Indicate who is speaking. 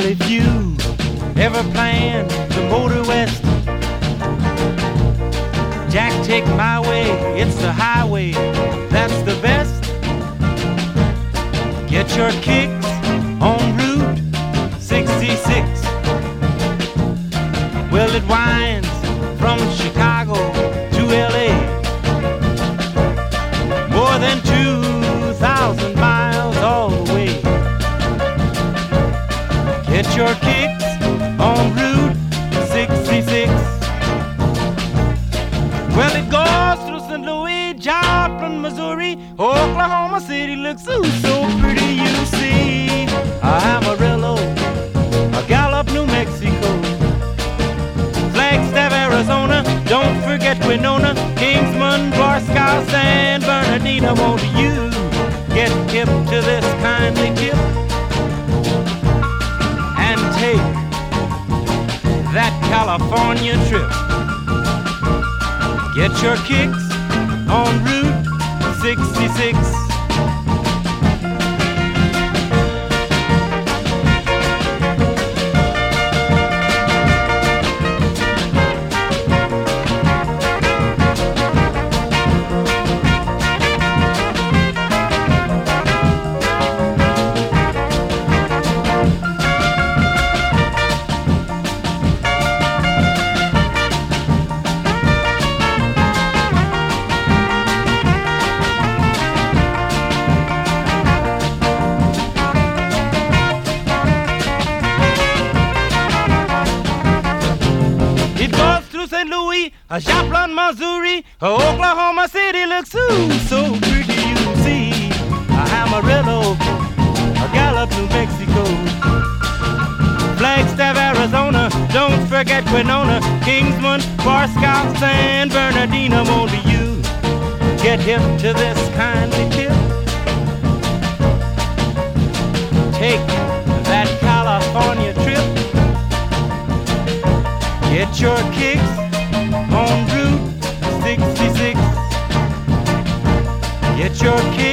Speaker 1: Well, if you ever plan to motor west, Jack, take my way, it's the highway, that's the best. Get your kicks on Route 66. Well, it winds from Chicago to LA, more than 2,000 miles all the way. Get your kicks on Route 66. Well, it goes through St. Louis, Joplin, Missouri, Oklahoma City looks so pretty, you see. Amarillo, Gallup, New Mexico, Flagstaff, Arizona, don't forget Winona, Kingsman, Barstow, San Bernardino. Won't you get hip to this kindly tip and take that California trip? Get your kicks on Route 66. St. Louis, Joplin, Missouri, Oklahoma City looks so pretty, you see. Amarillo, Gallup, New Mexico, Flagstaff, Arizona, don't forget Winona, Kingsman, Barstow, San Bernardino. Won't you get hip to this kindly tip? Take that California trip. Get your kicks on Route 66. Get your kicks